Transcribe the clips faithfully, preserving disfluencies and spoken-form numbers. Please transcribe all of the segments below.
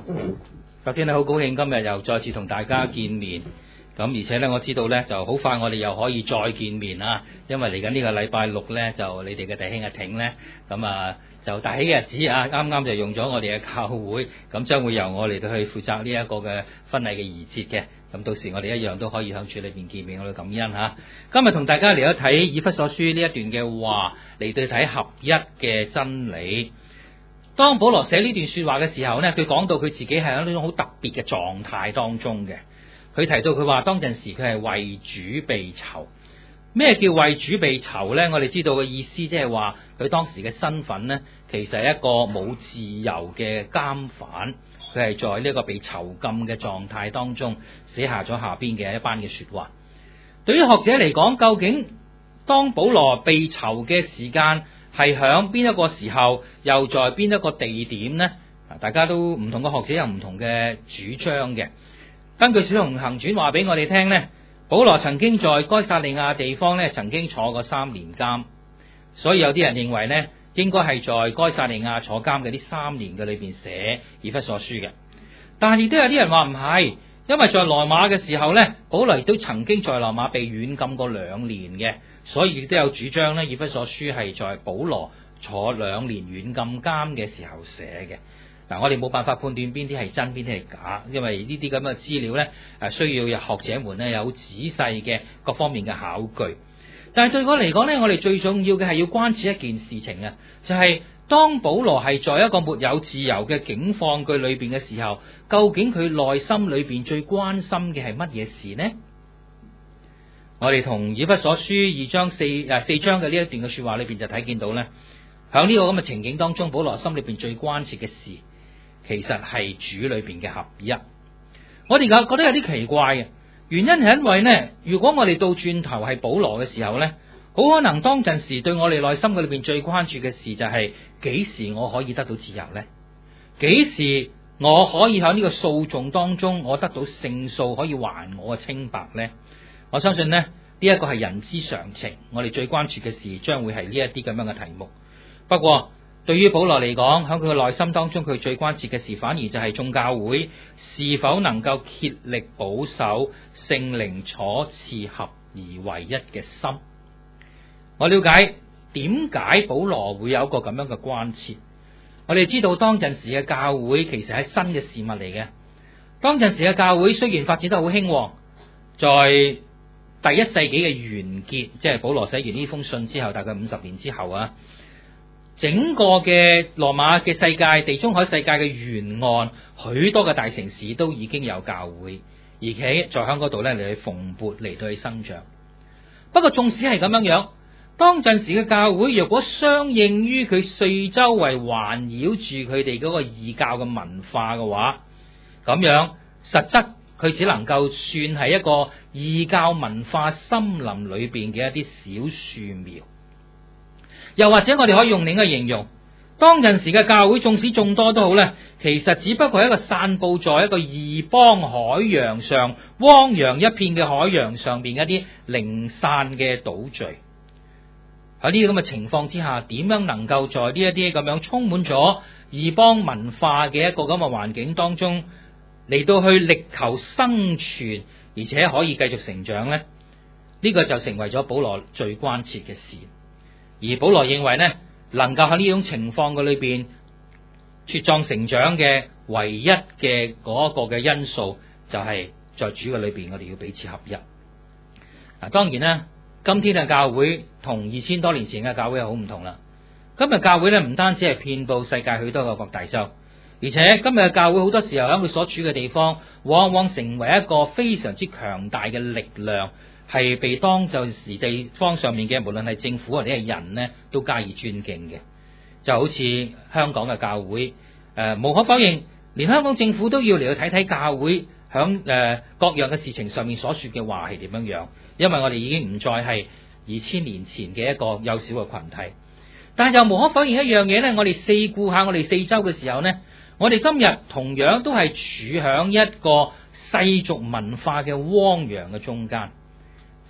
首先咧，好高興今日又再次同大家見面。咁而且咧，我知道咧就好快，我哋又可以再見面啊！因為嚟緊呢個禮拜六咧，就你哋嘅弟兄阿挺咧，咁啊就大喜嘅日子啊，啱啱就用咗我哋嘅教會，咁將會由我嚟到去負責呢一個嘅婚禮嘅儀節嘅。咁到時我哋一樣都可以喺主裏邊見面，我哋感恩嚇。今日同大家嚟咗睇以弗所書呢一段嘅話，嚟到睇合一嘅真理。當保羅寫呢段說話嘅時候呢，佢講到佢自己係喺呢種好特別嘅狀態當中嘅。佢提到佢話當陣時佢係為主被囚。咩叫為主被囚呢？我哋知道嘅意思即係話佢當時嘅身份呢，其實係一個冇自由嘅監犯。佢係在呢個被囚禁嘅狀態當中寫下咗下邊嘅一班嘅說話。對於學者嚟講，究竟當保羅被囚嘅時間係響邊一個時候，又在邊一個地點呢？大家都唔同嘅學者有唔同嘅主張嘅。根據《使徒行傳》話俾我哋聽呢，保羅曾經在該撒利亞地方呢曾經坐過三年監，所以有啲人認為呢應該係在該撒利亞坐監嘅呢三年嘅裏邊寫以弗所書嘅。但係亦都有啲人話唔係，因為在羅馬嘅時候呢，保羅亦都曾經在羅馬被軟禁過兩年嘅，所以亦都有主張呢以弗所書係在保羅坐兩年軟禁監嘅時候寫嘅。嗱，我哋冇辦法判斷邊啲係真邊啲係假，因為呢啲咁嘅資料呢，誒需要有學者們呢有仔細嘅各方面嘅考據。但係對我嚟講呢，我哋最重要嘅係要關注一件事情啊，就係、是、當保羅係在一個沒有自由嘅境況佢裏邊嘅時候，究竟佢內心裏邊最關心嘅係乜嘢事呢？我哋同以弗所書二章四誒四章嘅呢一段嘅說話裏邊就睇見到呢，響呢個咁嘅情景當中，保羅心裏邊最關切嘅事，其實係主裏邊嘅合一。我哋覺得有啲奇怪嘅原因係因為呢，如果我哋倒轉頭係保羅嘅時候呢，好可能當陣時對我哋內心嘅裏邊最關注嘅事就係幾時我可以得到自由呢？幾時我可以喺呢個訴訟當中我得到勝訴，可以還我嘅清白呢？我相信呢，呢一個係人之常情，我哋最關注嘅事將會係呢一啲咁樣嘅題目。不過對於保羅嚟講，喺佢嘅內心當中，佢最關切嘅事反而就係眾教會是否能夠竭力保守聖靈所賜合而為一嘅心。我了解點解保羅會有一個咁樣嘅關切。我哋知道當陣時嘅教會其實係新嘅事物嚟嘅。當陣時嘅教會雖然發展得好興旺，在第一世紀嘅完結，即係保羅寫完呢封信之後，大概五十年之後啊，整個嘅羅馬嘅世界、地中海世界嘅沿岸，許多嘅大城市都已經有教會，而且在香嗰度咧嚟去蓬勃嚟到去生長。不過縱使係咁樣樣，當陣時嘅教會若果相應於佢四周圍環繞住佢哋嗰個異教嘅文化嘅話，咁樣實質佢只能夠算係一個異教文化森林裏邊嘅一啲小樹苗。又或者我哋可以用另一個形容，當陣時嘅教會縱使眾多都好咧，其實只不過係一個散布在一個異邦海洋上、汪洋一片嘅海洋上邊一啲零散嘅島嶼。喺呢啲咁嘅情況之下，點樣能夠在呢一啲咁樣充滿咗異邦文化嘅一個咁嘅環境當中嚟到去力求生存，而且可以繼續成長呢？呢個就成為咗保羅最關切嘅事。而保羅認為呢，能夠喺呢種情況嘅裏邊茁壯成長嘅唯一嘅嗰個嘅因素，就係在主嘅裏邊，我哋要彼此合一。嗱，當然啦，今天嘅教會同二千多年前嘅教會係好唔同啦。今日教會咧唔單止係遍佈世界許多個各大洲，而且今日嘅教會好多時候喺佢所處嘅地方，往往成為一個非常之強大嘅力量。係被當陣時地方上面嘅，無論係政府或者係人呢，都加以尊敬嘅。就好似香港嘅教會，誒、呃，無可否認，連香港政府都要嚟去睇睇教會響誒、呃、各樣嘅事情上面所說嘅話係點樣樣，因為我哋已經唔再係二千年前嘅一個幼小嘅群體。但係又無可否認一樣嘢呢，我哋四顧下我哋四周嘅時候呢，我哋今日同樣都係處響一個世俗文化嘅汪洋嘅中間。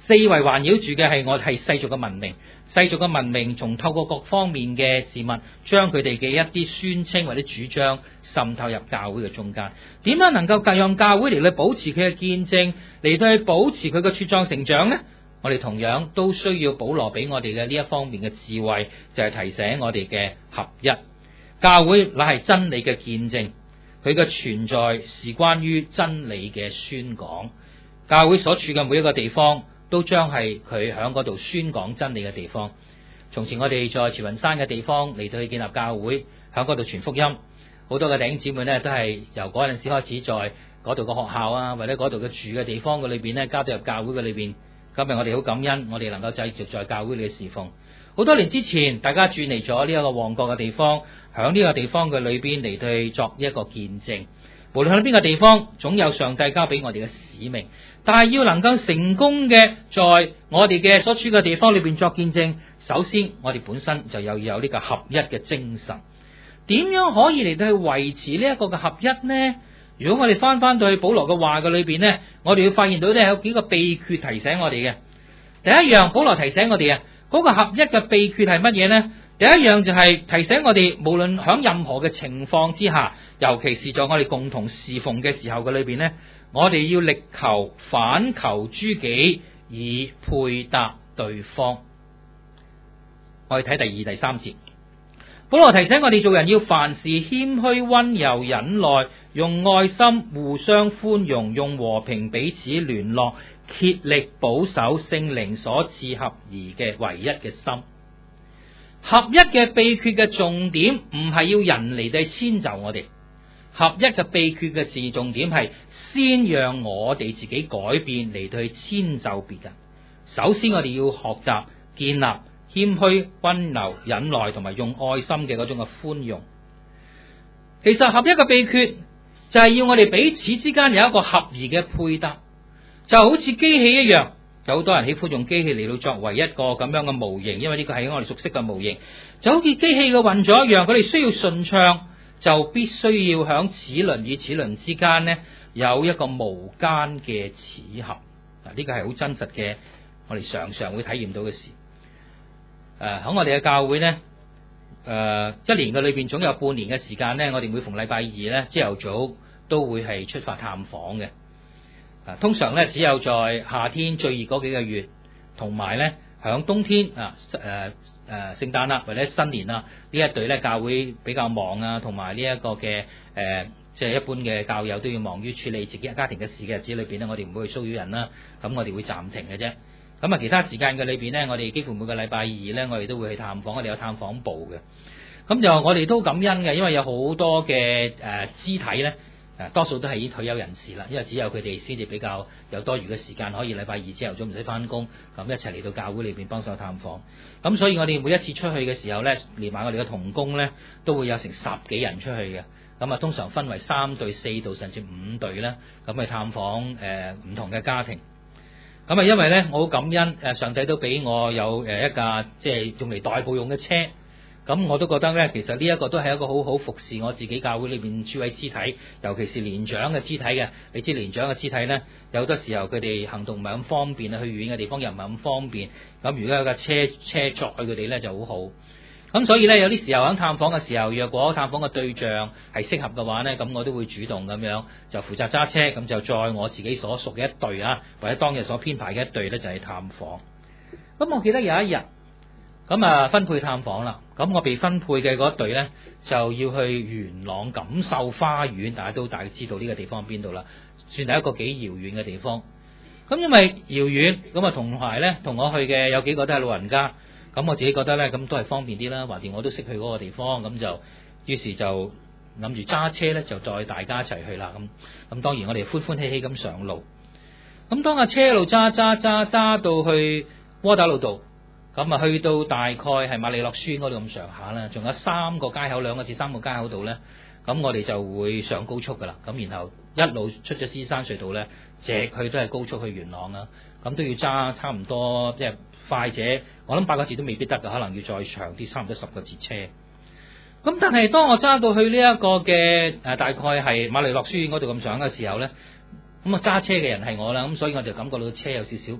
四圍環繞住嘅係我係世俗嘅文明，世俗嘅文明從透過各方面嘅事物，將佢哋嘅一啲宣稱或者主張滲透入教會嘅中間。點樣能夠讓教會嚟去保持佢嘅見證，嚟到去保持佢嘅茁壯成長呢？我哋同樣都需要保羅俾我哋嘅呢一方面嘅智慧，就係提醒我哋嘅合一。教會乃係真理嘅見證，佢嘅存在是關於真理嘅宣講。教會所處嘅每一個地方，都將係佢喺嗰度宣講真理嘅地方。從前我哋在慈雲山嘅地方嚟到去建立教會，喺嗰度傳福音，好多嘅弟兄姊妹呢，都係由嗰陣時開始在嗰度嘅學校啊，或者嗰度嘅住嘅地方嘅裏邊呢，加咗入教會嘅裏邊。今日我哋好感恩，我哋能夠繼續在教會裏嘅侍奉。好多年之前，大家轉嚟咗呢一個旺角嘅地方，喺呢個地方嘅裏邊嚟到去作一個見證。無論喺邊個地方，總有上帝交俾我哋嘅使命。但係要能夠成功嘅，在我哋嘅所處嘅地方裏邊作見證，首先我哋本身就又要有呢個合一嘅精神。點樣可以嚟到去維持呢一個嘅合一呢？如果我哋翻翻到去保羅嘅話嘅裏邊呢，我哋要發現到咧有幾個秘訣提醒我哋嘅。第一樣，保羅提醒我哋啊，嗰個合一嘅秘訣係乜嘢呢？第一樣就係提醒我哋，無論響任何嘅情況之下，尤其是在我哋共同侍奉嘅時候嘅裏邊呢，我哋要力求反求諸己，以配搭對方。我哋睇第二、第三節，保羅提醒我哋做人要凡事謙虛、溫柔、忍耐，用愛心互相寬容，用和平彼此聯絡，竭力保守聖靈所賜合宜嘅唯一嘅心。合一嘅秘訣嘅重點唔係要人嚟到遷就我哋，合一嘅秘訣嘅字重點係先讓我哋自己改變嚟到去遷就別人。首先我哋要學習建立謙虛、溫柔、忍耐同埋用愛心嘅嗰種嘅寬容。其實合一嘅秘訣就係要我哋彼此之間有一個合宜嘅配搭，就好似機器一樣。有好多人喜歡用機器嚟到作為一個咁樣嘅模型，因為呢個係我哋熟悉嘅模型，就好似機器嘅運作一樣。佢哋需要順暢，就必須要響齒輪與齒輪之間呢有一個無間嘅齒合。嗱，呢個係好真實嘅，我哋常常會體驗到嘅事。誒、呃，喺我哋嘅教會呢，誒、呃，一年嘅裏邊總有半年嘅時間呢，我哋每逢禮拜二呢，朝頭早都會係出發探訪嘅。通常咧只有在夏天最熱嗰幾個月，同埋咧響冬天啊，誒誒聖誕啦或者新年啦呢一隊咧教會比較忙啊，同埋呢一個嘅誒即係一般嘅教友都要忙於處理自己家庭嘅事嘅日子裏邊咧，我哋唔會去騷擾人啦，咁我哋會暫停嘅啫。咁啊其他時間嘅裏邊咧，我哋幾乎每個禮拜二咧，我哋都會去探訪，我哋有探訪部嘅。咁就我哋都感恩嘅，因為有好多嘅誒、呃、肢體咧。誒多數都係已經退休人士啦，因為只有佢哋先至比較有多餘嘅時間，可以禮拜二朝頭早唔使翻工，咁一齊嚟到教會裏邊幫手探訪。咁所以我哋每一次出去嘅時候呢，連埋我哋嘅同工呢，都會有成十幾人出去嘅。咁啊，通常分為三隊、四隊甚至五隊啦，咁去探訪誒唔同嘅家庭。咁啊，因為呢，我好感恩誒，上帝都俾我有誒一架即係用嚟代步用嘅車。咁我都覺得咧，其實呢一個都係一個好好服侍我自己教會裏邊諸位肢體，尤其是年長嘅肢體嘅。你知年長嘅肢體咧，有好多時候佢哋行動唔係咁方便啊，去遠嘅地方又唔係咁方便。咁如果有架車車載佢哋咧就好好。咁所以咧，有啲時候喺探訪嘅時候，若果探訪嘅對象係適合嘅話咧，咁我都會主動咁樣就負責揸車，咁就載我自己所屬嘅一隊啊，或者當日所編排嘅一隊咧就係探訪。咁我記得有一日。咁啊，分配探訪啦。咁我被分配嘅嗰隊呢，就要去元朗錦繡花園，大家都大概知道呢個地方喺邊度啦，算係一個幾遙遠嘅地方。咁因為遙遠，咁啊同埋呢，同我去嘅有幾個都係老人家，咁我自己覺得呢，咁都係方便啲啦，橫掂我都識去嗰個地方，咁就於是就諗住揸車呢，就載大家一齊去啦。咁咁當然我哋歡歡喜喜咁上路。咁當架車一路揸揸揸揸到去窩打老道。咁啊，去到大概係瑪利諾書院嗰度咁上下啦，仲有三個街口，兩個至三個街口度咧，咁我哋就會上高速噶啦。咁然後一路出咗獅山隧道咧，直去都係高速去元朗啊。咁都要揸差唔多，即係快者，我諗八個字都未必得噶，可能要再長啲，差唔多十個字車。咁但係當我揸到去呢一個嘅誒，大概係瑪利諾書院嗰度咁上嘅時候咧，咁啊揸車嘅人係我啦，咁所以我就感覺到車有少少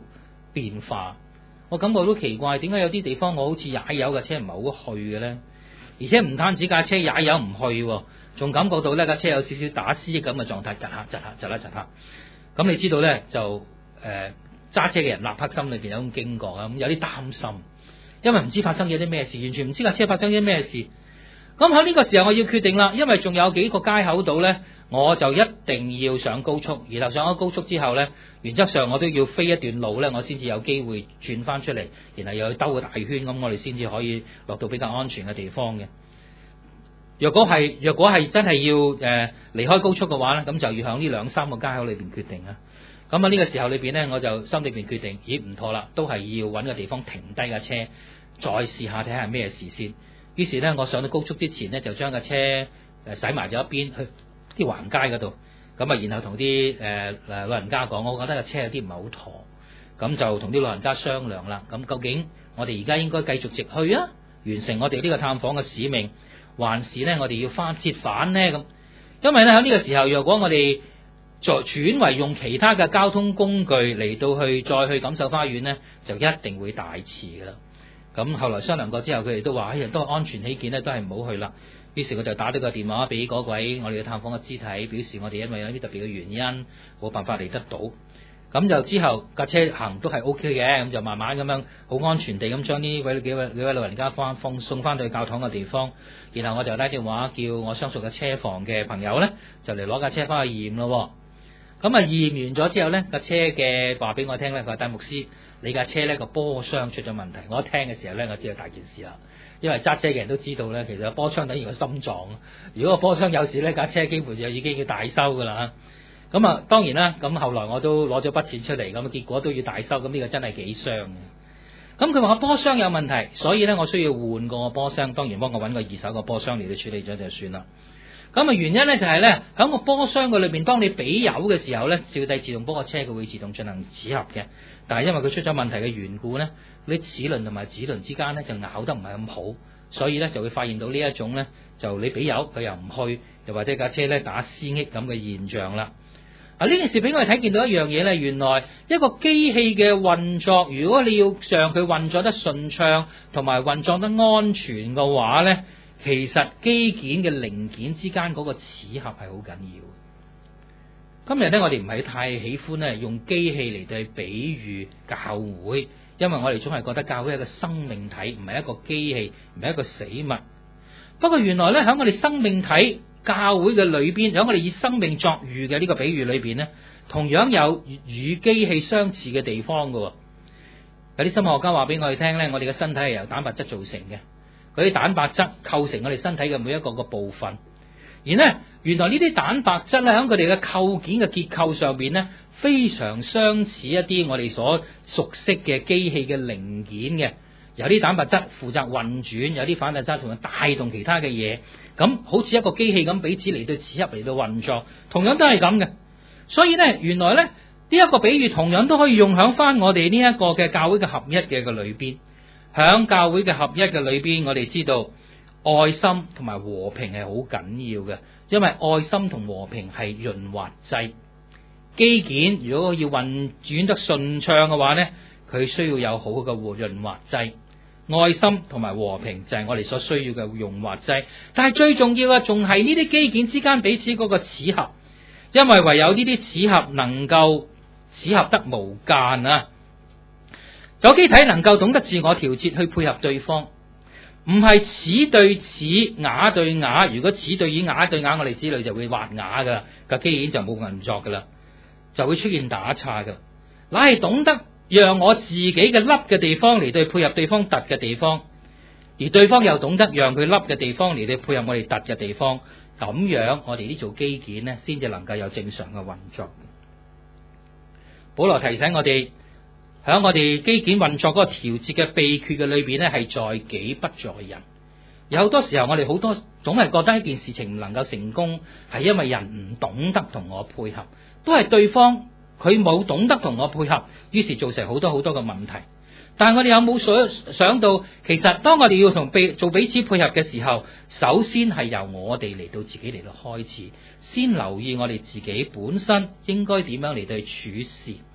變化。我感覺到奇怪，點解有啲地方我好似踩油嘅車唔係好去嘅咧？而且唔單止架車踩油唔去，仲感覺到呢架車有少少打思噎咁嘅狀態，窒下窒下窒下窒下。咁你知道咧就誒揸車嘅人立刻心裏邊有種驚覺啊，咁有啲擔心，因為唔知發生咗啲咩事，完全唔知架車發生咗咩事。咁喺呢個時候我要決定啦，因為仲有幾個街口度咧，我就一定要上高速，然後上咗高速之後咧，原則上我都要飛一段路咧，我先至有機會轉翻出嚟，然後又去兜個大圈，咁我哋先至可以落到比較安全嘅地方嘅。若果係若果係真係要誒、呃、離開高速嘅話咧，咁就要喺呢兩三個街口裏邊決定啊。咁喺呢個時候裏邊咧，我就心裏邊決定，咦唔妥啦，都係要揾個地方停低架車，再試下睇下咩事先。於是咧，我上到高速之前咧，就將架車誒駛埋咗一邊去啲橫街嗰度。咁啊，然後同啲誒誒老人家講，我覺得架車有啲唔係好妥。咁就同啲老人家商量啦。咁究竟我哋而家應該繼續直去啊，完成我哋呢個探訪嘅使命，還是咧我哋要翻折返呢？咁因為咧喺呢個時候，若果我哋再轉為用其他嘅交通工具嚟到去再去錦繡花園咧，就一定會大遲噶啦。咁後來商量過之後，佢哋都話：哎呀，都係安全起見咧，都係唔好去啦。於是我就打咗個電話俾嗰位我哋嘅探訪嘅肢體，表示我哋因為有啲特別嘅原因，冇辦法嚟得到。咁就之後架車行都係 O K 嘅，咁就慢慢咁樣好安全地咁將呢位幾位幾位老人家翻放送翻到去教堂嘅地方。然後我就打電話叫我相熟嘅車房嘅朋友咧，就嚟攞架車翻去驗咯。咁啊驗完咗之後咧，架車嘅話俾我聽咧，佢話戴牧師，你架車咧個波箱出咗問題。我一聽嘅時候咧，我知道大件事啦，因為揸車嘅人都知道咧，其實波箱等於個心臟。如果個波箱有事咧，架車幾乎就已經要大修噶啦。咁啊，當然啦，咁後來我都攞咗筆錢出嚟，咁結果都要大修，咁呢個真係幾傷嘅。咁佢話波箱有問題，所以咧我需要換個波箱，當然幫我揾個二手個波箱嚟到處理咗就算啦。咁啊原因咧就係咧喺個波箱嘅裏邊，當你俾油嘅時候咧，照帝自動波個車佢會自動進行齒合嘅，但係因為佢出咗問題嘅緣故咧，嗰啲齒輪同埋齒輪之間咧就咬得唔係咁好，所以咧就會發現到呢一種咧就你俾油佢又唔去，又或者架車咧打思噎咁嘅現象啦。啊！呢件事俾我哋睇見到一樣嘢咧，原來一個機器嘅運作，如果你要讓佢運作得順暢同埋運作得安全嘅話咧，其實機件嘅零件之間嗰個齒合係好緊要。今日咧，我哋唔係太喜歡咧用機器嚟對比喻教會，因為我哋總係覺得教會係一個生命體，唔係一個機器，唔係一個死物。不過原來咧喺我哋生命體教會嘅裏邊，喺我哋以生命作喻嘅呢個比喻裏邊咧，同樣有與機器相似嘅地方嘅。有啲生物學家話俾我哋聽咧，我哋嘅身體係由蛋白質造成嘅，嗰啲蛋白質構成我哋身體嘅每一個個部分。而呢，原來呢啲蛋白質咧喺佢哋嘅構件嘅結構上邊咧，非常相似一啲我哋所熟悉嘅機器嘅零件嘅。有啲蛋白質負責運轉，有啲反物質同埋帶動其他嘅嘢，咁好似一個機器咁彼此嚟到齒合嚟到運作，同樣都係咁嘅。所以咧，原來咧呢一個比喻同樣都可以用響翻我哋呢一個嘅教會嘅合一嘅個裏邊。響教會嘅合一嘅裏邊，我哋知道愛心同埋和平係好緊要嘅，因為愛心同和平係潤滑劑。機件如果要運轉得順暢嘅話咧，佢需要有好嘅潤滑劑。愛心同埋和平就係我哋所需要嘅潤滑劑，但係最重要嘅仲係呢啲機件之間彼此嗰個齒合，因為唯有呢啲齒合能夠齒合得無間啊！有機體能夠懂得自我調節去配合對方，唔係齒對齒、牙對牙。如果齒對齒、牙對牙，我哋之類就會滑牙噶啦，個機件就冇運作噶啦，就會出現打岔噶。乃係懂得讓我自己嘅凹嘅地方嚟對配合對方凸嘅地方，而對方又懂得讓佢凹嘅地方嚟對配合我哋凸嘅地方，咁樣我哋呢做機件呢，先至能夠有正常嘅運作。保羅提醒我哋，喺我哋機件運作嗰個調節嘅秘訣嘅裏邊呢，係在己不在人。有好多時候我哋好多總係覺得一件事情唔能夠成功，係因為人唔懂得同我配合，都係對方佢冇懂得同我配合，於是造成好多好多嘅問題。但係我哋有冇想想到，其實當我哋要同彼做彼此配合嘅時候，首先係由我哋嚟到自己嚟到開始，先留意我哋自己本身應該點樣嚟到處事。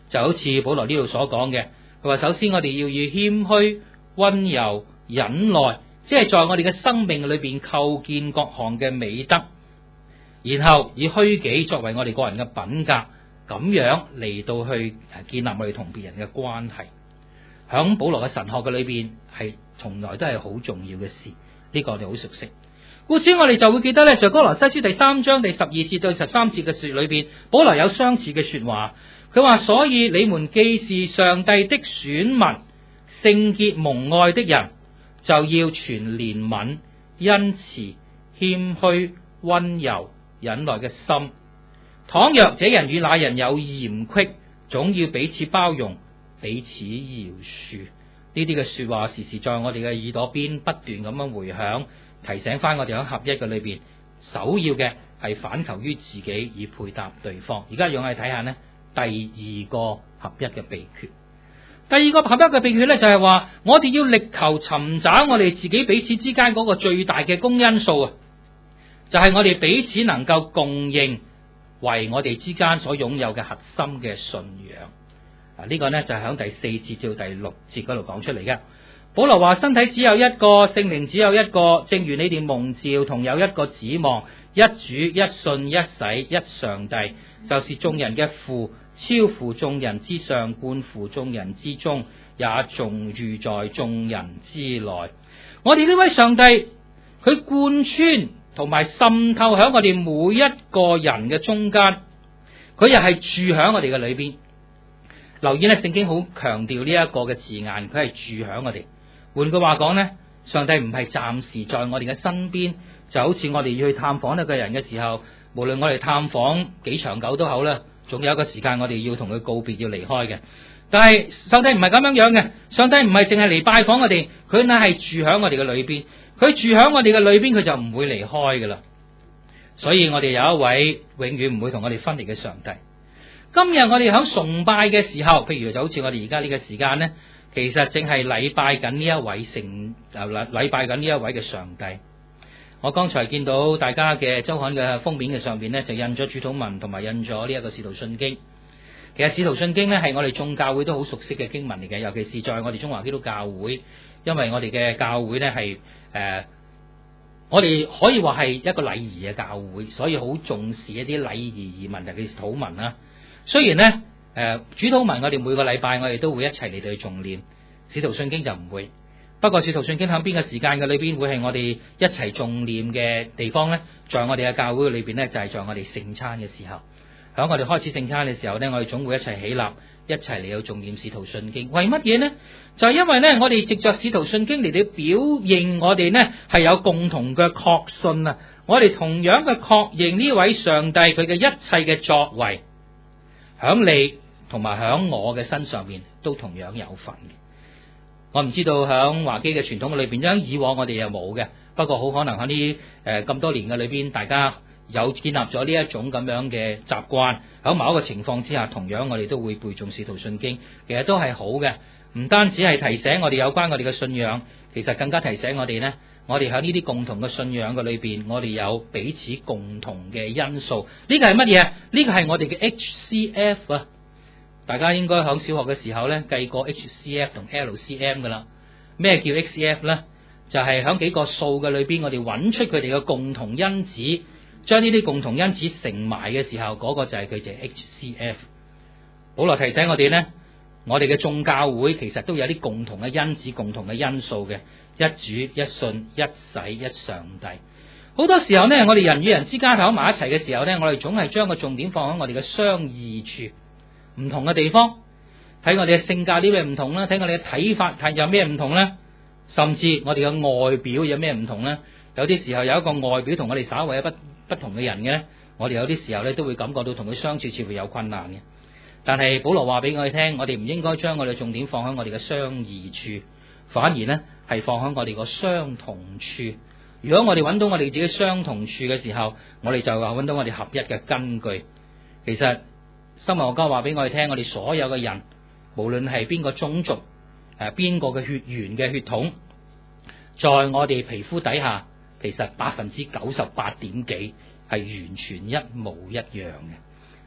就好似保羅呢度所講嘅，佢話首先我哋要以謙虛、溫柔、忍耐，即係在我哋嘅生命裏邊構建各項嘅美德，然後以虛己作為我哋個人嘅品格，咁樣嚟到去建立我哋同別人嘅關係。響保羅嘅神學嘅裏邊，係從來都係好重要嘅事，呢個我哋好熟悉。故此我哋就會記得咧，在哥羅西書第三章第十二節到十三節嘅說裏邊，保羅有相似嘅說話。佢話：所以你們既是上帝的選民，聖潔蒙愛的人，就要存憐憫、恩慈、謙虛、溫柔、忍耐嘅心。倘若這人與那人有嫌隙，總要彼此包容，彼此饒恕。呢啲嘅說話時時在我哋嘅耳朵邊不斷咁樣回響，提醒翻我哋喺合一嘅裏邊，首要嘅係反求於自己以配搭對方。而家讓我哋睇下呢第二個合一嘅秘訣。第二個合一嘅秘訣咧，就係話我哋要力求尋找我哋自己彼此之間嗰個最大嘅公因素啊，就係我哋彼此能夠共認為我哋之間所擁有嘅核心嘅信仰。啊，呢個呢，就係喺第四節至到第六節嗰度講出嚟嘅。保羅話：身體只有一個，聖靈只有一個，正如你哋蒙召同有一個指望，一主、一信、一洗、一上帝，就是眾人嘅父，超乎眾人之上，貫乎眾人之中，也仲住在眾人之內。我哋呢位上帝，佢貫穿同埋滲透喺我哋每一個人嘅中間，佢又係住喺我哋嘅裏邊。留意咧，聖經好強調呢一個嘅字眼，佢係住喺我哋。換句話講呢，上帝唔係暫時在我哋嘅身邊，就好似我哋要去探訪一個人嘅時候，無論我哋探訪幾長久都好啦，總有一個時間我哋要同佢告別，要離開嘅。但係上帝唔係咁樣樣嘅，上帝唔係淨係嚟拜訪我哋，佢乃係住喺我哋嘅裏邊，佢住喺我哋嘅裏邊，佢就唔會離開噶啦。所以我哋有一位永遠唔會同我哋分離嘅上帝。今日我哋喺崇拜嘅時候，譬如就好似我哋而家呢個時間呢，其實正係禮拜緊呢一位聖，誒禮拜緊呢一位嘅上帝。我剛才見到大家嘅周刊嘅封面嘅上邊呢，就印咗主禱文同埋印咗呢一個使徒信經。其實使徒信經呢，係我哋眾教會都好熟悉嘅經文嚟嘅，尤其是在我哋中華基督教會，因為我哋嘅教會呢係誒、呃，我哋可以話係一個禮儀嘅教會，所以好重視一啲禮儀儀文，尤其是禱文啦。雖然呢，誒、呃、主禱文我哋每個禮拜我哋都會一齊嚟到去重念，使徒信經就唔會。不過使徒信經喺邊個時間嘅裏邊會係我哋一齊重念嘅地方呢？在我哋嘅教會裏邊呢，就係、是、在我哋聖餐嘅時候。喺我哋開始聖餐嘅時候呢，我哋總會一齊起立，一齊嚟到重念使徒信經。為乜嘢呢？就係、是、因為呢，我哋藉着使徒信經嚟到表認我哋呢係有共同嘅確信啊！我哋同樣嘅確認呢位上帝佢嘅一切嘅作為，響你同埋響我嘅身上面都同樣有份嘅。我唔知道響華基嘅傳統裏邊，因為以往我哋又冇嘅，不過好可能喺呢誒咁多年嘅裏邊，大家有建立咗呢一種咁樣嘅習慣。喺某一個情況之下，同樣我哋都會背誦使徒信經，其實都係好嘅。唔單止係提醒我哋有關我哋嘅信仰，其實更加提醒我哋呢，我哋喺呢啲共同嘅信仰嘅裏邊，我哋有彼此共同嘅因素。呢個係乜嘢？呢個係我哋嘅 H C F 啊！大家應該喺小學嘅時候咧計過 H C F 同 L C M 噶啦。咩叫 H C F 咧？就係喺幾個數嘅裏邊，我哋揾出佢哋嘅共同因子，將呢啲共同因子乘埋嘅時候，嗰、那個就係佢哋 H C F。保羅提醒我哋咧，我哋嘅眾教會其實都有啲共同嘅因子、共同嘅因素嘅，一主、一信、一洗、一上帝。好多時候咧，我哋人與人之間喺埋一齊嘅時候咧，我哋總係將個重點放喺我哋嘅相異處。唔同嘅地方，睇我哋嘅性格呢啲唔同啦，睇我哋嘅睇法睇有咩唔同咧，甚至我哋嘅外表有咩唔同咧？有啲時候有一個外表同我哋稍微有不不同嘅人嘅，我哋有啲時候咧都會感覺到同佢相處似乎有困難嘅。但係保羅話俾我哋聽，我哋唔應該將我哋重點放喺我哋嘅相異處，反而咧係放喺我哋個相同處。如果我哋揾到我哋自己相同處嘅時候，我哋就話揾到我哋合一嘅根據。其實生物學家話俾我哋聽，我哋所有嘅人，無論係邊個種族，誒邊個嘅血緣嘅血統，在我哋皮膚底下，其實百分之九十八點幾係完全一模一樣嘅。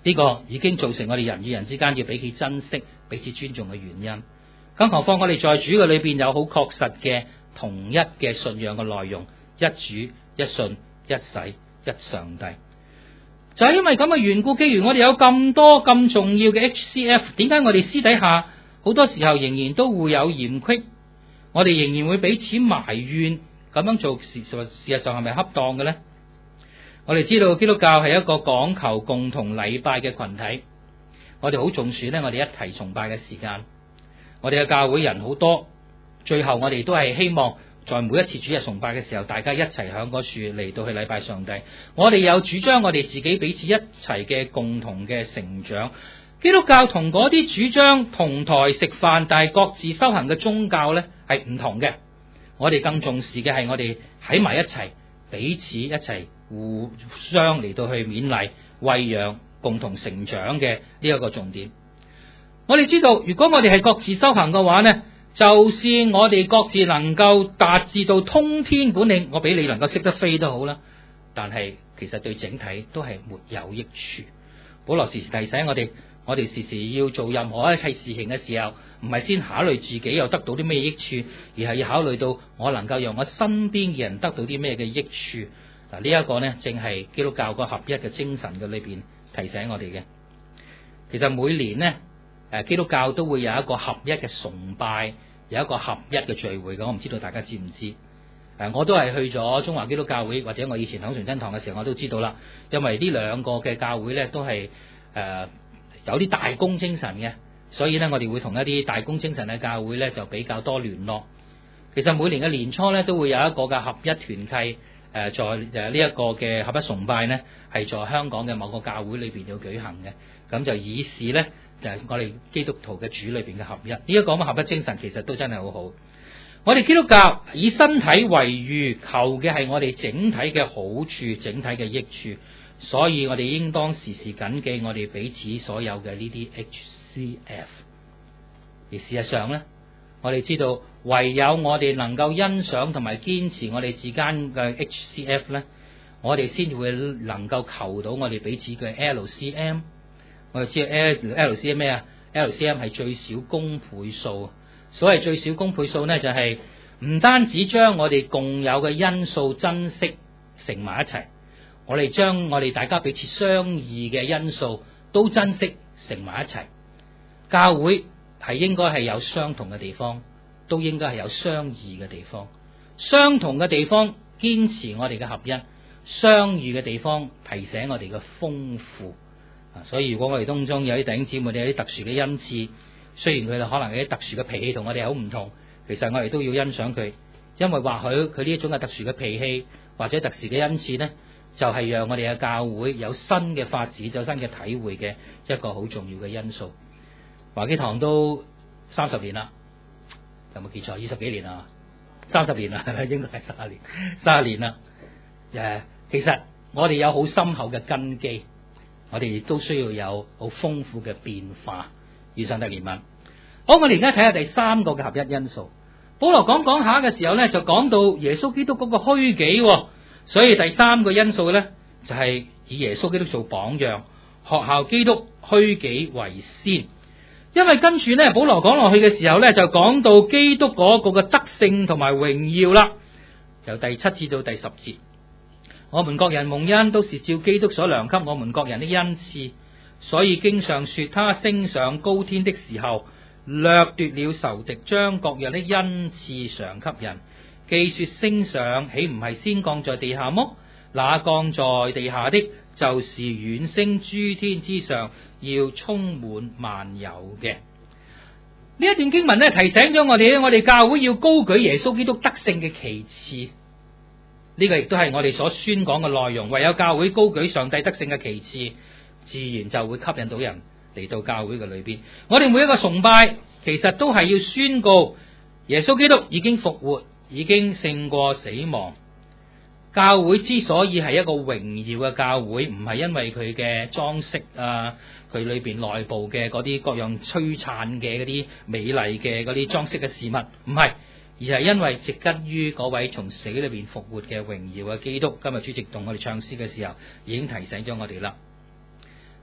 呢個已經造成我哋人與人之間要彼此珍惜、彼此尊重嘅原因。更何況我哋在主嘅裏邊有好確實嘅同一嘅信仰嘅內容，一主、一信、一洗、一上帝。就係因為咁嘅緣故，既然我哋有咁多咁重要嘅 H C F， 點解我哋私底下好多時候仍然都會有嫌隙？我哋仍然會彼此埋怨，咁樣做事事實上係咪恰當嘅呢？我哋知道基督教係一個講求共同禮拜嘅群體，我哋好重視呢，我哋一齊崇拜嘅時間。我哋嘅教會人好多，最後我哋都係希望在每一次主日崇拜嘅時候，大家一齊響嗰處嚟到去禮拜上帝。我哋有主張我哋自己彼此一齊嘅共同嘅成長。基督教同嗰啲主張同台食飯但係各自修行嘅宗教呢係唔同嘅。我哋更重視嘅係我哋喺埋一齊，彼此一齊互相嚟到去勉勵、餵養、共同成長嘅呢一個重點。我哋知道，如果我哋係各自修行嘅話呢，就算我哋各自能夠達至到通天本領，我比你能夠識得飛都好啦，但係其實對整體都係沒有益處。保羅時時提醒我哋，我哋時時要做任何一切事情嘅時候，唔係先考慮自己又得到啲咩益處，而係要考慮到我能夠讓我身邊嘅人得到啲咩嘅益處。嗱，呢一個呢，正係基督教個合一嘅精神嘅裏邊提醒我哋嘅。其實每年呢，誒基督教都會有一個合一嘅崇拜，有一個合一嘅聚會嘅。我唔知道大家知唔知？誒，我都係去咗中華基督教會，或者我以前響崇真堂嘅時候，我都知道啦。因為呢兩個嘅教會呢，都係誒、呃、有啲大公精神嘅，所以呢，我哋會同一啲大公精神嘅教會呢，就比較多聯絡。其實每年嘅年初呢，都會有一個嘅合一團契，誒、呃、在誒呢一個嘅合一崇拜呢，係在香港嘅某個教會裏邊要舉行嘅。咁就以示呢，就係我哋基督徒嘅主裏邊嘅合一。呢一個咁嘅合一精神其實都真係好好。我哋基督教以身體為喻，求嘅係我哋整體嘅好處、整體嘅益處，所以我哋應當時時謹記我哋彼此所有嘅呢啲 H C F。而事實上呢，我哋知道唯有我哋能夠欣賞同埋堅持我哋之間嘅 H C F 呢，我哋先會能夠求到我哋彼此嘅 L C M。我哋知道 L L C M 咩啊 ？L C M 係最少公倍數。所謂最少公倍數呢，就係、是、唔單止將我哋共有嘅因素珍惜成埋一齊，我哋將我哋大家彼此相異嘅因素都珍惜成埋一齊。教會係應該係有相同嘅地方，都應該係有相異嘅地方。相同嘅地方堅持我哋嘅合一，相異嘅地方提醒我哋嘅豐富。所以如果我哋當中有啲弟兄姊妹，有啲特殊嘅恩賜，雖然佢哋可能有啲特殊嘅脾氣同我哋好唔同，其實我哋都要欣賞佢，因為或許佢呢一種嘅特殊嘅脾氣或者特殊嘅恩賜呢，就係、是、讓我哋嘅教會有新嘅發展、有新嘅體會嘅一個好重要嘅因素。華基堂都三十年啦，有冇記錯？二十幾年啦，三十年啦，應該係三十年，三十年啦。誒，其實我哋有好深厚嘅根基。我哋亦都需要有好豐富嘅變化，與上帝憐憫。好，我哋而家睇下第三個嘅合一因素。保羅講講下嘅時候咧，就講到耶穌基督嗰個虛己，所以第三個因素咧就係、是、以耶穌基督做榜樣，學效基督虛己為先。因為跟住咧，保羅講落去嘅時候咧，就講到基督嗰個嘅德性同埋榮耀啦。由第七節到第十節。我們各人蒙恩都是照基督所量給我們各人的恩賜，所以經上說他升上高天的時候，掠奪了仇敵，將各樣的恩賜賞給人。既說升上，豈唔係先降在地下麼？那降在地下的，就是遠升諸天之上，要充滿萬有嘅。呢一段經文呢，提醒咗我哋，我哋教會要高舉耶穌基督德性嘅旗幟。呢個亦都係我哋所宣講嘅內容，唯有教會高舉上帝德性嘅旗幟，自然就會吸引到人嚟到教會嘅裏邊。我哋每一個崇拜，其實都係要宣告耶穌基督已經復活，已經勝過死亡。教會之所以係一個榮耀嘅教會，唔係因為佢嘅裝飾啊，佢裏邊內部嘅嗰啲各樣璀璨嘅嗰啲美麗嘅嗰啲裝飾嘅事物，唔係。而係因為植根於嗰位從死裏邊復活嘅榮耀嘅基督。今日主席同我哋唱詩嘅時候已經提醒咗我哋啦。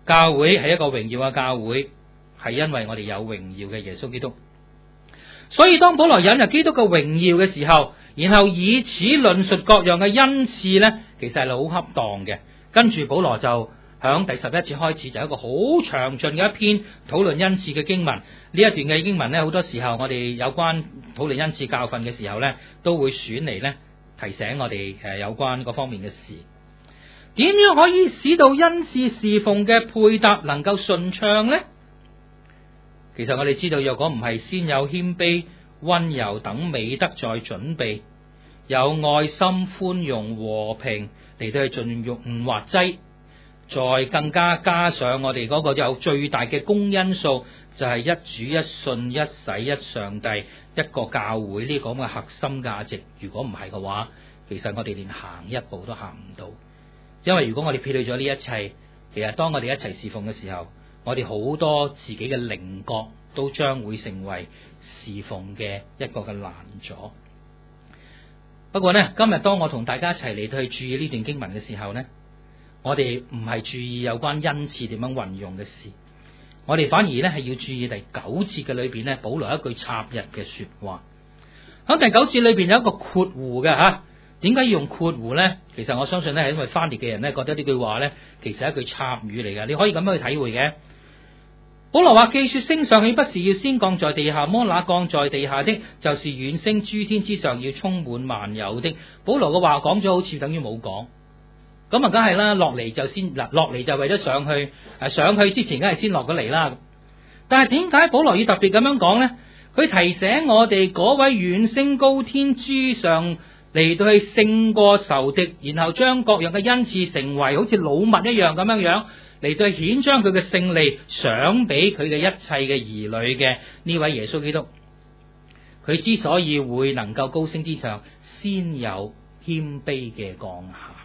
教會係一個榮耀嘅教會，係因為我哋有榮耀嘅耶穌基督。所以當保羅引入基督嘅榮耀嘅時候，然後以此論述各樣嘅恩賜呢，其實係好恰當嘅。跟住保羅就響第十一節開始，就一個好詳盡嘅一篇討論恩賜嘅經文。呢一段嘅經文呢，好多時候我哋有關討論恩賜教訓嘅時候呢，都會選嚟呢提醒我哋誒有關嗰方面嘅事。點樣可以使到恩賜侍奉嘅配搭能夠順暢呢？其實我哋知道，若果唔係先有謙卑、溫柔等美德在準備，有愛心、寬容、和平嚟到去盡潤滑劑，再更加加上我哋嗰個有最大嘅公因素，就係、是、一主、一信、一洗、一上帝，一個教會呢個咁嘅核心價值。如果唔係嘅話，其實我哋連行一步都行唔到。因為如果我哋撇去咗呢一切，其實當我哋一齊侍奉嘅時候，我哋好多自己嘅稜角都將會成為侍奉嘅一個嘅攔阻。不過呢，今日當我同大家一齊嚟到去注意呢段經文嘅時候呢，我哋唔係注意有關恩賜點樣運用嘅事，我哋反而呢係要注意第九節嘅裏邊呢，保羅一句插入嘅說話。喺第九節裏邊有一個括弧嘅吓，點解要用括弧呢？其實我相信呢係因為翻譯嘅人呢覺得呢句話呢其實係一句插語嚟嘅，你可以咁樣去體會嘅。保羅話：既說升上去，不是要先降在地下麼？那降在地下的，就是遠升諸天之上，要充滿萬有的。保羅嘅話講咗，好似等於冇講。咁啊，梗係啦，落嚟就先嗱，落嚟就為咗上去，誒，上去之前梗係先落咗嚟啦。但係點解保羅要特別咁樣講呢？佢提醒我哋嗰位遠升高天之上嚟到去勝過仇敵，然後將各樣嘅恩賜成為好似擄物一樣咁樣樣。嚟到顯彰佢嘅勝利，賞俾佢嘅一切嘅兒女嘅呢位耶穌基督，佢之所以會能夠高升之上，先有謙卑嘅降下，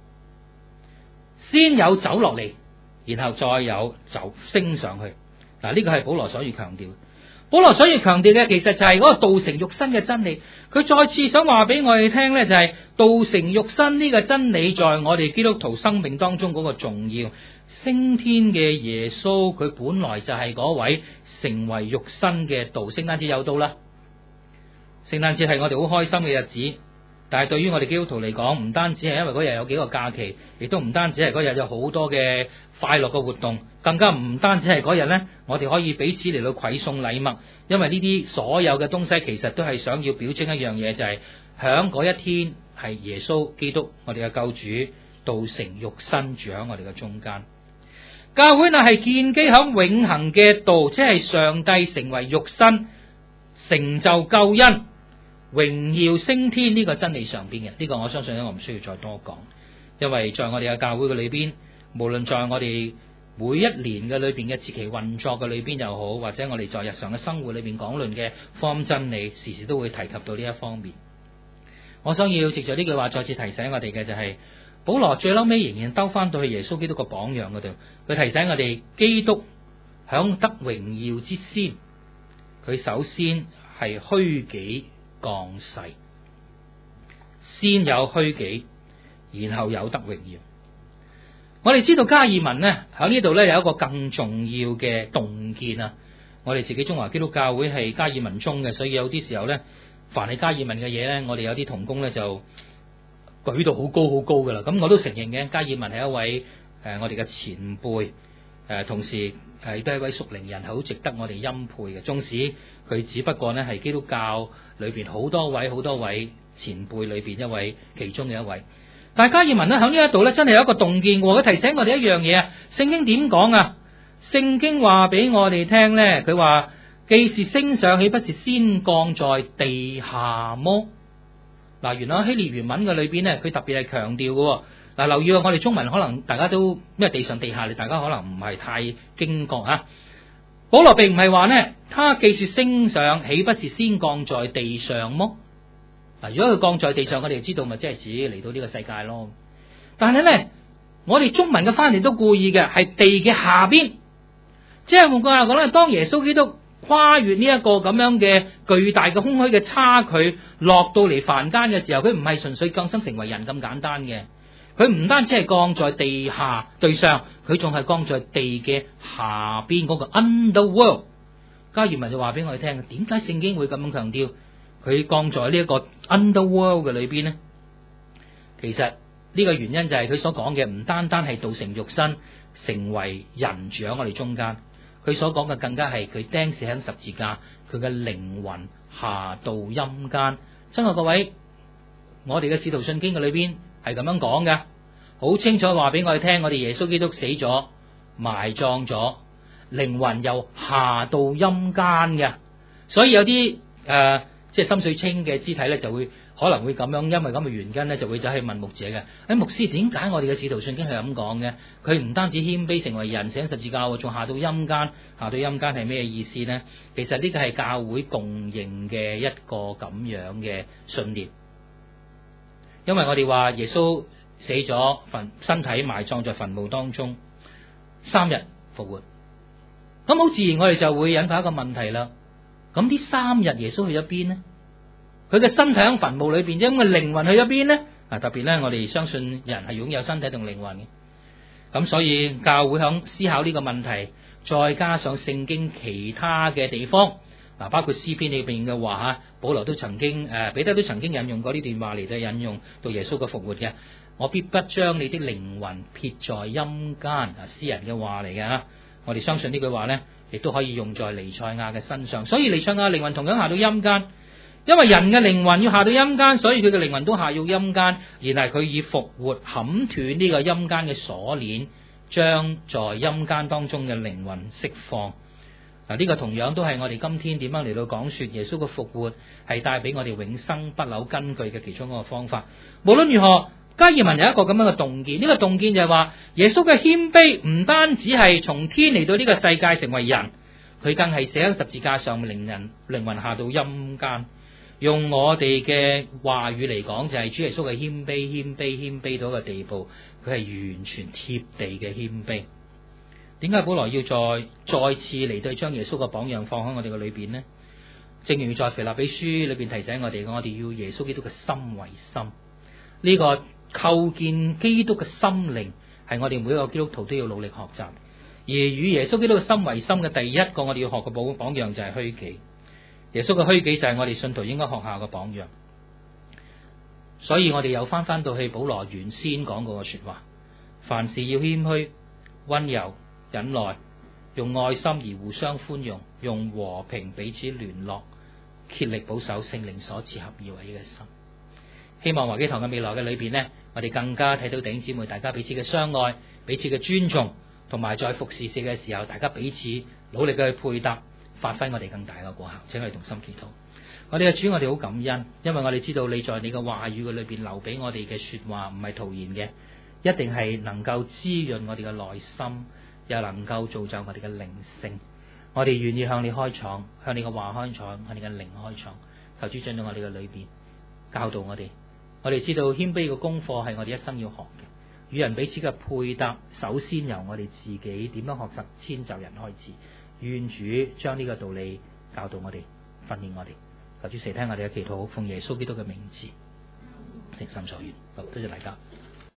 先有走落嚟，然後再有走升上去。嗱，呢個係保羅所要強調。保羅所要強調嘅，其實就係嗰個道成肉身嘅真理。佢再次想話俾我哋聽呢，就係道成肉身呢個真理，在我哋基督徒生命當中嗰個重要。升天嘅耶穌，佢本來就係嗰位成為肉身嘅道。聖誕節有到啦，聖誕節係我哋好開心嘅日子，但係對於我哋基督徒嚟講，唔單止係因為嗰日有幾個假期，亦都唔單止係嗰日有好多嘅快樂嘅活動，更加唔單止係嗰日呢，我哋可以彼此嚟到饋送禮物，因為呢啲所有嘅東西其實都係想要表徵一樣嘢，就係響嗰一天係耶穌基督，我哋嘅救主道成肉身住喺我哋嘅中間。教會呢係建基響永恆嘅道，即係上帝成為肉身，成就救恩、榮耀升天呢個真理上邊嘅。呢個我相信咧，我唔需要再多講，因為在我哋嘅教會嘅裏邊，無論在我哋每一年嘅裏邊嘅節期運作嘅裏邊又好，或者我哋在日常嘅生活裏邊講論嘅福音真理，時時都會提及到呢一方面。我想要藉着呢句話再次提醒我哋嘅就係、是。保羅最嬲尾仍然兜翻到去耶穌基督個榜樣嗰度，佢提醒我哋基督響得榮耀之先，佢首先係虛己降世，先有虛己，然後有得榮耀。我哋知道加爾文呢喺呢度呢有一個更重要嘅洞見啊！我哋自己中華基督教會係加爾文宗嘅，所以有啲時候呢，凡係加爾文嘅嘢呢，我哋有啲同工呢就舉到好高好高噶啦，咁我都承認嘅。加爾文係一位誒、呃、我哋嘅前輩，誒、呃、同時誒亦都係一位屬靈人，係好值得我哋欽佩嘅。縱使佢只不過呢係基督教裏邊好多位好多位前輩裏邊一位其中嘅一位，但係加爾文呢喺呢一度呢真係有一個洞見，佢提醒我哋一樣嘢啊！聖經點講啊？聖經話俾我哋聽呢，佢話既是升上去，豈不是先降在地下麼？嗱，原來希臘原文嘅裏邊咧，佢特別係強調嘅。嗱，留意我哋中文可能大家都咩地上地下，你大家可能唔係太驚覺啊。保羅並唔係話呢，他既是升上，豈不是先降在地上麼？嗱，如果佢降在地上，我哋就知道咪即係指嚟到呢個世界咯。但係咧，我哋中文嘅翻譯都故意嘅，係地嘅下邊，即係換句話講咧，當耶穌基督跨越呢一個咁樣嘅巨大嘅空虛嘅差距，落到嚟凡間嘅時候，佢唔係純粹降生成為人咁簡單嘅， 佢唔單止係降在地下對上，佢仲係降在地嘅下邊嗰個 underworld。加爾文就話俾我哋聽，點解聖經會咁樣強調佢降在呢一個 underworld 嘅裏邊呢？其實呢個原因就係佢所講嘅唔單單係道成肉身，成為人住喺我哋中間，佢所講嘅更加係佢釘死喺十字架，佢嘅靈魂下到陰間。親愛各位，我哋嘅使徒信經嘅裏邊係咁樣講嘅，好清楚話俾我哋聽，我哋耶穌基督死咗，埋葬咗，靈魂又下到陰間嘅。所以有啲誒、呃，即係心水清嘅肢體咧，就會可能會咁樣，因為咁嘅原因咧，就會走去問牧者嘅。誒、哎，牧師，點解我哋嘅使徒信經係咁講嘅？佢唔單止謙卑成為人，死喺十字架，仲下到陰間。下到陰間係咩意思呢？其實呢個係教會共認嘅一個咁樣嘅信念。因為我哋話耶穌死咗，墳身體埋葬在墳墓當中，三日復活。咁好自然，我哋就會引發一個問題啦。咁呢三日耶穌去咗邊呢？佢嘅身體喺墳墓裏邊啫，咁嘅靈魂去咗邊呢？啊，特別咧，我哋相信人係擁有身體同靈魂嘅。咁所以教會響思考呢個問題，再加上聖經其他嘅地方，嗱，包括詩篇裏邊嘅話吓，保羅都曾經誒，彼得都曾經引用過呢段話嚟到引用到耶穌嘅復活嘅。我必不將你的靈魂撇在陰間，啊，詩人嘅話嚟嘅吓。我哋相信呢句話咧，亦都可以用在彌賽亞嘅身上。所以彌賽亞靈魂同樣下到陰間。因為人嘅靈魂要下到陰間，所以佢嘅靈魂都下要陰間，然後佢以復活砍斷呢個陰間嘅鎖鏈，將在陰間當中嘅靈魂釋放。嗱，呢個同樣都係我哋今天點樣嚟到講說耶穌嘅復活係帶俾我哋永生不朽根據嘅其中一個方法。無論如何，加爾文有一個咁樣嘅洞見，呢個洞見就係話耶穌嘅謙卑唔單止係從天嚟到呢個世界成為人，佢更係死喺十字架上，令人靈魂下到陰間。用我哋嘅話語嚟講，就係主耶穌嘅謙卑，謙卑，謙卑到一個地步，佢係完全貼地嘅謙卑。點解保羅要再再次嚟對將耶穌嘅榜樣放喺我哋嘅裏邊呢？正如在腓立比書裏邊提醒我哋，我哋要耶穌基督嘅心為心。呢個構建基督嘅心靈，係我哋每一個基督徒都要努力學習。而與耶穌基督嘅心為心嘅第一個我哋要學嘅榜榜樣就係虛己。耶穌嘅虛己就係我哋信徒應該學下嘅榜樣，所以我哋又翻翻到去保羅原先講過嘅說話，凡事要謙虛、溫柔、忍耐，用愛心而互相寬容，用和平彼此聯絡，竭力保守聖靈所賜合而為一嘅心。希望華基堂嘅未來嘅裏邊呢，我哋更加睇到弟兄姊妹大家彼此嘅相愛、彼此嘅尊重，同埋在服侍事嘅時候，大家彼此努力嘅去配搭，發揮我哋更大嘅果效。請我哋同心祈禱。我哋嘅主，我哋好感恩，因為我哋知道你在你嘅話語嘅裏邊留俾我哋嘅說話唔係徒然嘅，一定係能夠滋潤我哋嘅內心，又能夠造就我哋嘅靈性。我哋願意向你開廠，向你嘅話開廠，向你嘅靈開廠。求主進到我哋嘅裏邊，教導我哋。我哋知道謙卑嘅功課係我哋一生要學嘅，與人彼此嘅配搭，首先由我哋自己點樣學習遷就人開始。願主將呢個道理教導我哋，訓練我哋。求主垂聽我哋嘅祈禱，奉耶穌基督嘅名字，誠心所願。好，多謝大家。